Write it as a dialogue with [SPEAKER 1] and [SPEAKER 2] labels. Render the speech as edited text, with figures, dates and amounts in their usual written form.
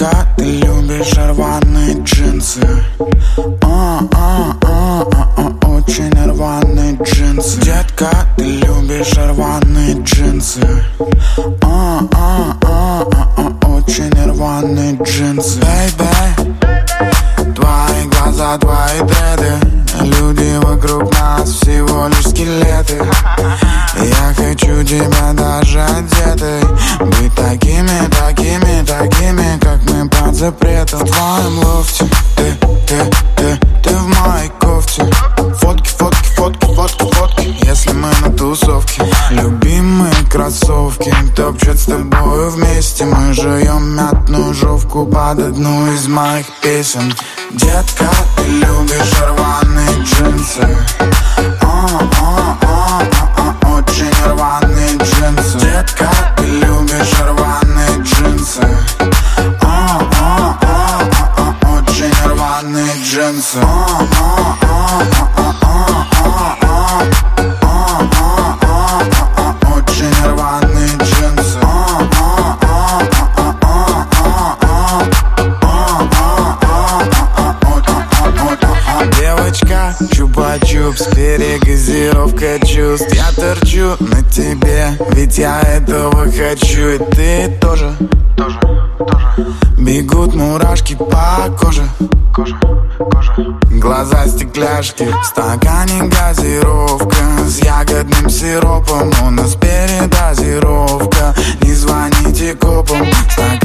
[SPEAKER 1] Детка, ты любишь рваные джинсы. Очень рваные джинсы. Детка, ты любишь рваные джинсы. Очень рваные джинсы. Бэйбэй, твои глаза, твои дреды. Люди вокруг нас всего лишь скелеты. Я хочу тебя даже одетой. Быть такими, такими, такими, как мы под запретом. В твоем лофте ты в моей кофте. Фотки, фотки, фотки, фотки, фотки, если мы на тусовке. Любимые кроссовки топчут с тобою вместе. Мы жуем мятную жовку под одну из моих песен. Детка, ты любишь рваные джинсы. Очень рваные джинсы. Детка, ты любишь рваные джинсы. Очень рваные джинсы. Очень рваные джинсы. Девочка, чупа-чупс, перегазировка чувств. Я торчу на тебе, ведь я этого хочу. И ты тоже. Бегут мурашки по коже. Глаза стекляшки, в стакане газировка с ягодным сиропом. У нас передозировка, не звоните копам. В